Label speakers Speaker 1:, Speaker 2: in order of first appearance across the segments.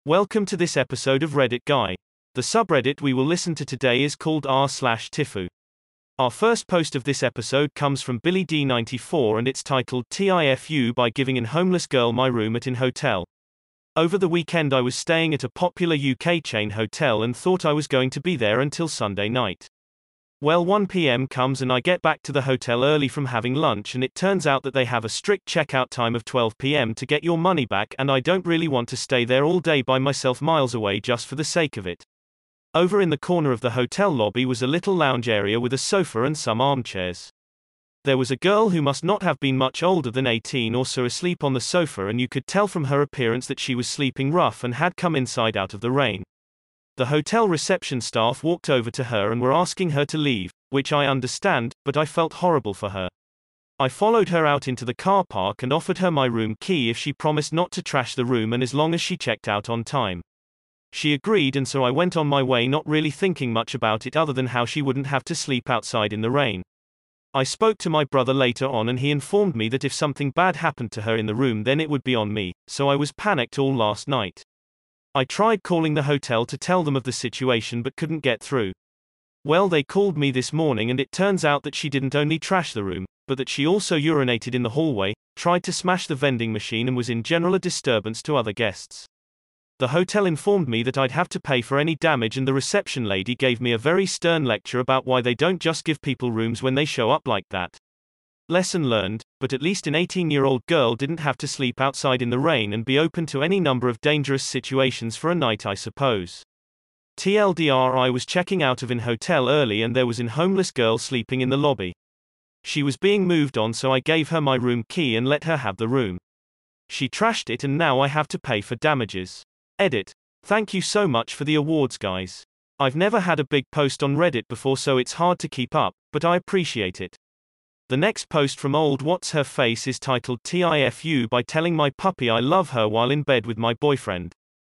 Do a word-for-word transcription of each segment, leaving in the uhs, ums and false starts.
Speaker 1: Welcome to this episode of Reddit Guy. The subreddit we will listen to today is called r slash Tifu. Our first post of this episode comes from Billy D ninety-four and it's titled Tifu by giving an homeless girl my room at in hotel. Over the weekend I was staying at a popular U K chain hotel and thought I was going to be there until Sunday night. Well, one p m comes and I get back to the hotel early from having lunch and it turns out that they have a strict checkout time of twelve p m to get your money back, and I don't really want to stay there all day by myself miles away just for the sake of it. Over in the corner of the hotel lobby was a little lounge area with a sofa and some armchairs. There was a girl who must not have been much older than eighteen or so asleep on the sofa, and you could tell from her appearance that she was sleeping rough and had come inside out of the rain. The hotel reception staff walked over to her and were asking her to leave, which I understand, but I felt horrible for her. I followed her out into the car park and offered her my room key if she promised not to trash the room and as long as she checked out on time. She agreed, and so I went on my way, not really thinking much about it other than how she wouldn't have to sleep outside in the rain. I spoke to my brother later on and he informed me that if something bad happened to her in the room then it would be on me, so I was panicked all last night. I tried calling the hotel to tell them of the situation but couldn't get through. Well, they called me this morning and it turns out that she didn't only trash the room, but that she also urinated in the hallway, tried to smash the vending machine and was in general a disturbance to other guests. The hotel informed me that I'd have to pay for any damage, and the reception lady gave me a very stern lecture about why they don't just give people rooms when they show up like that. Lesson learned, but at least an eighteen-year-old girl didn't have to sleep outside in the rain and be open to any number of dangerous situations for a night, I suppose. T L D R, I was checking out of an hotel early and there was an homeless girl sleeping in the lobby. She was being moved on, so I gave her my room key and let her have the room. She trashed it and now I have to pay for damages. Edit. Thank you so much for the awards, guys. I've never had a big post on Reddit before, so it's hard to keep up, but I appreciate it. The next post from Old What's Her Face is titled Tifu by telling my puppy I love her while in bed with my boyfriend.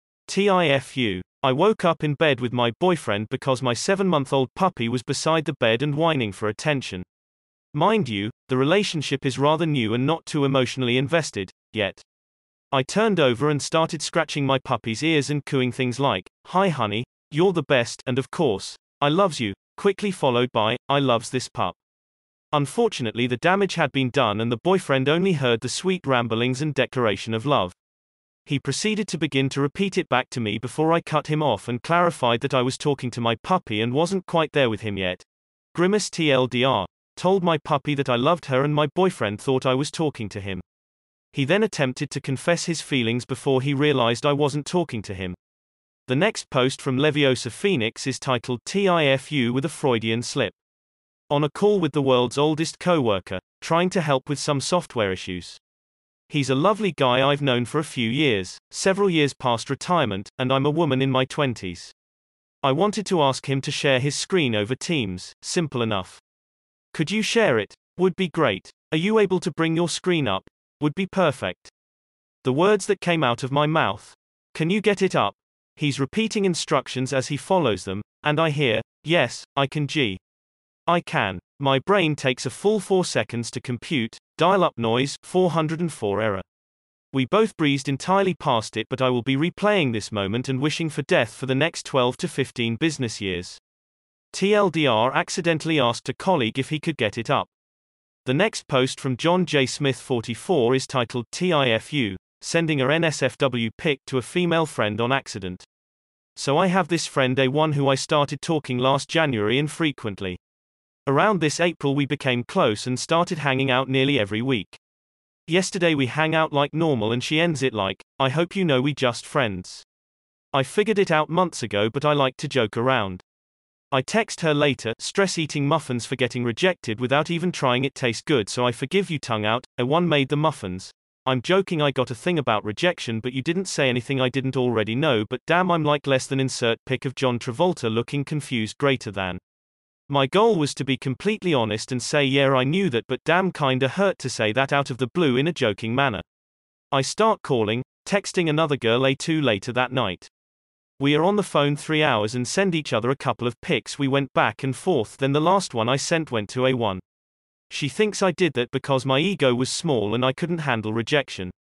Speaker 1: Tifu. I woke up in bed with my boyfriend because my seven-month-old puppy was beside the bed and whining for attention. Mind you, the relationship is rather new and not too emotionally invested yet. I turned over and started scratching my puppy's ears and cooing things like, "Hi honey, you're the best," and of course, "I loves you," quickly followed by, "I loves this pup." Unfortunately, the damage had been done and the boyfriend only heard the sweet ramblings and declaration of love. He proceeded to begin to repeat it back to me before I cut him off and clarified that I was talking to my puppy and wasn't quite there with him yet. Grimace T L D R. Told my puppy that I loved her and my boyfriend thought I was talking to him. He then attempted to confess his feelings before he realized I wasn't talking to him. The next post from Leviosa Phoenix is titled Tifu with a Freudian slip. On a call with the world's oldest co-worker, trying to help with some software issues. He's a lovely guy I've known for a few years, several years past retirement, and I'm a woman in my twenties. I wanted to ask him to share his screen over Teams, simple enough. Could you share it? Would be great. Are you able to bring your screen up? Would be perfect. The words that came out of my mouth. Can you get it up? He's repeating instructions as he follows them, and I hear, yes, I can G. I can. My brain takes a full four seconds to compute, dial-up noise, four hundred four error. We both breezed entirely past it, but I will be replaying this moment and wishing for death for the next twelve to fifteen business years. T L D R accidentally asked a colleague if he could get it up. The next post from John J. Smith forty-four is titled Tifu, sending a N S F W pic to a female friend on accident. So I have this friend A one who I started talking last January and frequently. Around this April we became close and started hanging out nearly every week. Yesterday we hang out like normal and she ends it like, "I hope you know we just friends." I figured it out months ago, but I like to joke around. I text her later, stress eating muffins for getting rejected without even trying it taste good, so I forgive you tongue out, A one made the muffins. I'm joking, I got a thing about rejection but you didn't say anything I didn't already know, but damn I'm like less than insert pic of John Travolta looking confused greater than. My goal was to be completely honest and say yeah I knew that, but damn kinda hurt to say that out of the blue in a joking manner. I start calling, texting another girl A two later that night. We are on the phone three hours and send each other a couple of pics. We went back and forth, then the last one I sent went to A one. She thinks I did that because my ego was small and I couldn't handle rejection.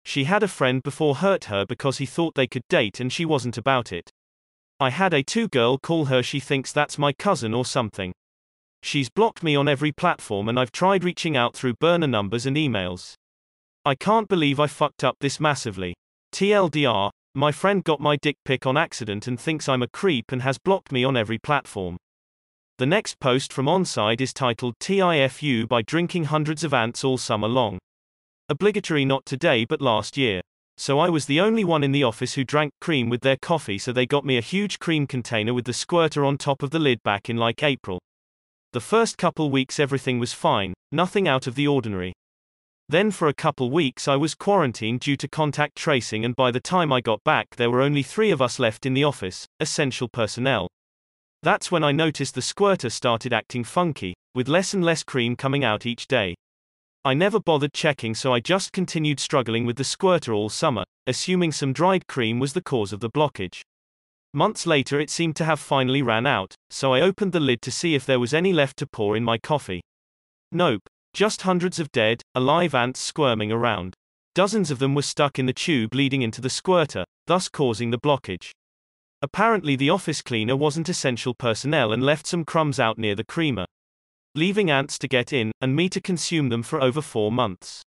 Speaker 1: She had a friend before hurt her because he thought they could date and she wasn't about it. I had a two girl call her, she thinks that's my cousin or something. She's blocked me on every platform and I've tried reaching out through burner numbers and emails. I can't believe I fucked up this massively. T L D R, my friend got my dick pic on accident and thinks I'm a creep and has blocked me on every platform. The next post from Onside is titled T I F U by drinking hundreds of ants all summer long. Obligatory not today but last year. So I was the only one in the office who drank cream with their coffee, so they got me a huge cream container with the squirter on top of the lid back in like April. The first couple weeks everything was fine, nothing out of the ordinary. Then for a couple weeks I was quarantined due to contact tracing, and by the time I got back there were only three of us left in the office, essential personnel. That's when I noticed the squirter started acting funky, with less and less cream coming out each day. I never bothered checking, so I just continued struggling with the squirter all summer, assuming some dried cream was the cause of the blockage. Months later it seemed to have finally ran out, so I opened the lid to see if there was any left to pour in my coffee. Nope. Just hundreds of dead, alive ants squirming around. Dozens of them were stuck in the tube leading into the squirter, thus causing the blockage. Apparently the office cleaner wasn't essential personnel and left some crumbs out near the creamer, leaving ants to get in, and me to consume them for over four months.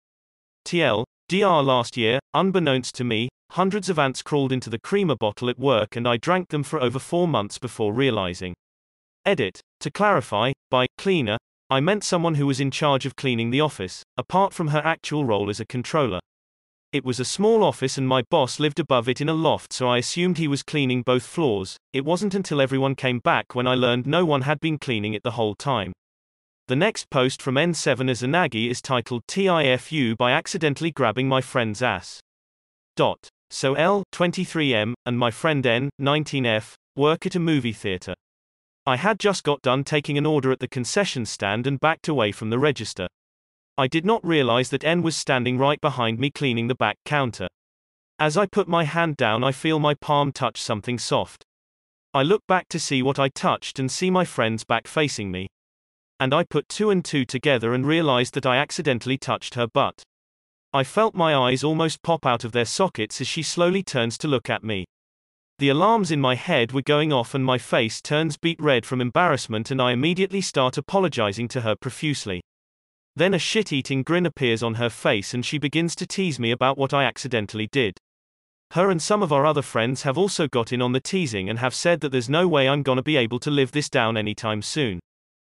Speaker 1: T L D R last year, unbeknownst to me, hundreds of ants crawled into the creamer bottle at work and I drank them for over four months before realizing. Edit. To clarify, by cleaner, I meant someone who was in charge of cleaning the office, apart from her actual role as a controller. It was a small office and my boss lived above it in a loft, so I assumed he was cleaning both floors. It wasn't until everyone came back when I learned no one had been cleaning it the whole time. The next post from N seven Izanagi is titled T I F U by accidentally grabbing my friend's ass. Dot. So L, twenty-three M, and my friend N, nineteen F, work at a movie theater. I had just got done taking an order at the concession stand and backed away from the register. I did not realize that N was standing right behind me cleaning the back counter. As I put my hand down I feel my palm touch something soft. I look back to see what I touched and see my friend's back facing me. And I put two and two together and realized that I accidentally touched her butt. I felt my eyes almost pop out of their sockets as she slowly turns to look at me. The alarms in my head were going off and my face turns beet red from embarrassment, and I immediately start apologizing to her profusely. Then a shit-eating grin appears on her face and she begins to tease me about what I accidentally did. Her and some of our other friends have also got in on the teasing and have said that there's no way I'm gonna be able to live this down anytime soon.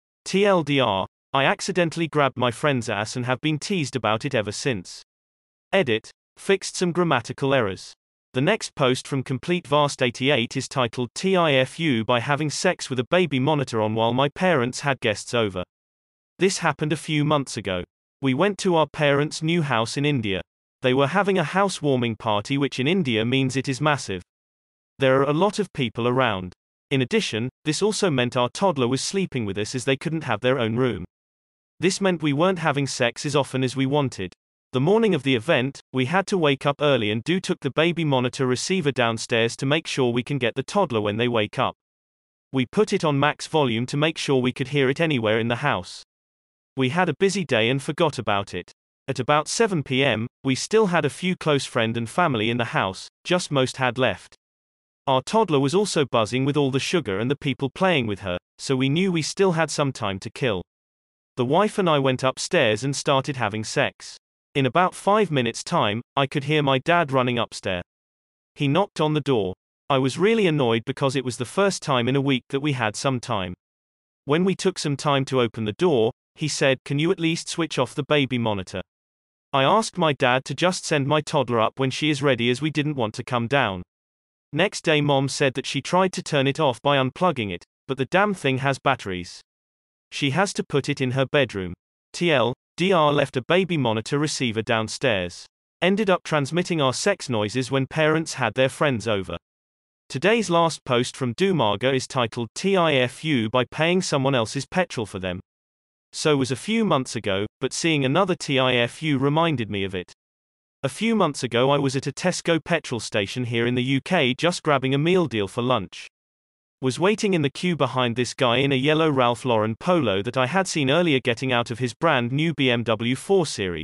Speaker 1: T L D R, I accidentally grabbed my friend's ass and have been teased about it ever since. Edit. Fixed some grammatical errors. The next post from Complete Vast eighty-eight is titled T I F U by having sex with a baby monitor on while my parents had guests over. This happened a few months ago. We went to our parents' new house in India. They were having a housewarming party, which in India means it is massive. There are a lot of people around. In addition, this also meant our toddler was sleeping with us as they couldn't have their own room. This meant we weren't having sex as often as we wanted. The morning of the event, we had to wake up early and do took the baby monitor receiver downstairs to make sure we can get the toddler when they wake up. We put it on max volume to make sure we could hear it anywhere in the house. We had a busy day and forgot about it. At about seven p m, we still had a few close friend and family in the house, just most had left. Our toddler was also buzzing with all the sugar and the people playing with her, so we knew we still had some time to kill. The wife and I went upstairs and started having sex. In about five minutes' time, I could hear my dad running upstairs. He knocked on the door. I was really annoyed because it was the first time in a week that we had some time. When we took some time to open the door, he said, "Can you at least switch off the baby monitor?" I asked my dad to just send my toddler up when she is ready, as we didn't want to come down. Next day Mom said that she tried to turn it off by unplugging it, but the damn thing has batteries. She has to put it in her bedroom. T L D R left a baby monitor receiver downstairs. Ended up transmitting our sex noises when parents had their friends over. Today's last post from Dumarga is titled T I F U by paying someone else's petrol for them. So was a few months ago, but seeing another T I F U reminded me of it. A few months ago I was at a Tesco petrol station here in the U K just grabbing a meal deal for lunch. Was waiting in the queue behind this guy in a yellow Ralph Lauren polo that I had seen earlier getting out of his brand new B M W four Series.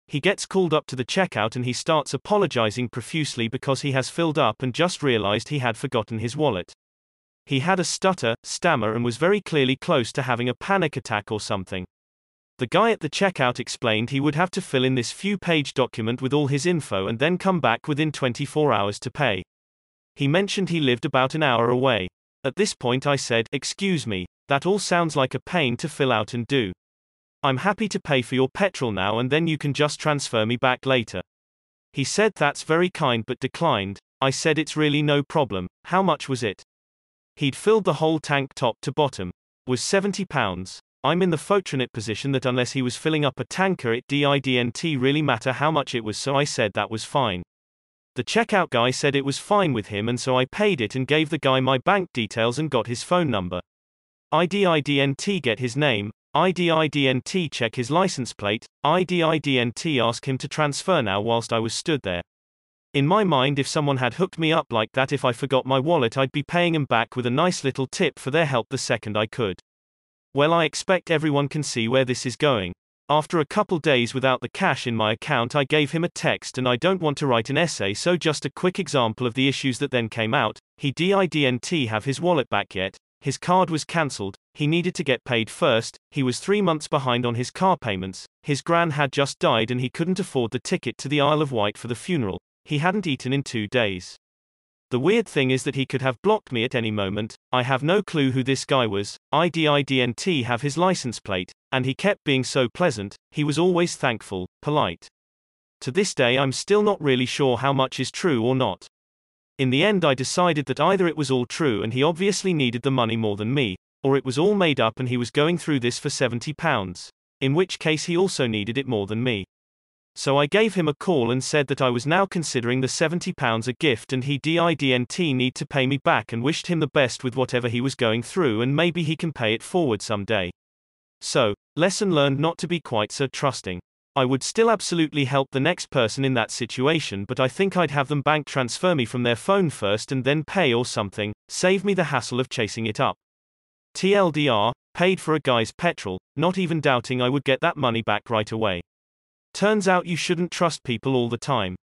Speaker 1: He gets called up to the checkout and he starts apologizing profusely because he has filled up and just realized he had forgotten his wallet. He had a stutter, stammer and was very clearly close to having a panic attack or something. The guy at the checkout explained he would have to fill in this few-page document with all his info and then come back within twenty-four hours to pay. He mentioned he lived about an hour away. At this point I said, "Excuse me, that all sounds like a pain to fill out and do. I'm happy to pay for your petrol now and then you can just transfer me back later." He said that's very kind but declined. I said it's really no problem. How much was it? He'd filled the whole tank top to bottom. Was seventy pounds. I'm in the fortunate position that unless he was filling up a tanker it didn't really matter how much it was, so I said that was fine. The checkout guy said it was fine with him and so I paid it and gave the guy my bank details and got his phone number. I didn't get his name. I didn't check his license plate. I didn't ask him to transfer now whilst I was stood there. In my mind, if someone had hooked me up like that, if I forgot my wallet I'd be paying him back with a nice little tip for their help the second I could. Well, I expect everyone can see where this is going. After a couple days without the cash in my account I gave him a text, and I don't want to write an essay, so just a quick example of the issues that then came out. He didn't have his wallet back yet. His card was cancelled. He needed to get paid first. He was three months behind on his car payments. His gran had just died and he couldn't afford the ticket to the Isle of Wight for the funeral. He hadn't eaten in two days. The weird thing is that he could have blocked me at any moment. I have no clue who this guy was. I didn't have his license plate, and he kept being so pleasant. He was always thankful, polite. To this day I'm still not really sure how much is true or not. In the end I decided that either it was all true and he obviously needed the money more than me, or it was all made up and he was going through this for seventy pounds. In which case he also needed it more than me. So I gave him a call and said that I was now considering the seventy pounds a gift and he didn't need to pay me back, and wished him the best with whatever he was going through and maybe he can pay it forward someday. So, lesson learned not to be quite so trusting. I would still absolutely help the next person in that situation, but I think I'd have them bank transfer me from their phone first and then pay or something, save me the hassle of chasing it up. T L D R, paid for a guy's petrol, not even doubting I would get that money back right away. Turns out you shouldn't trust people all the time.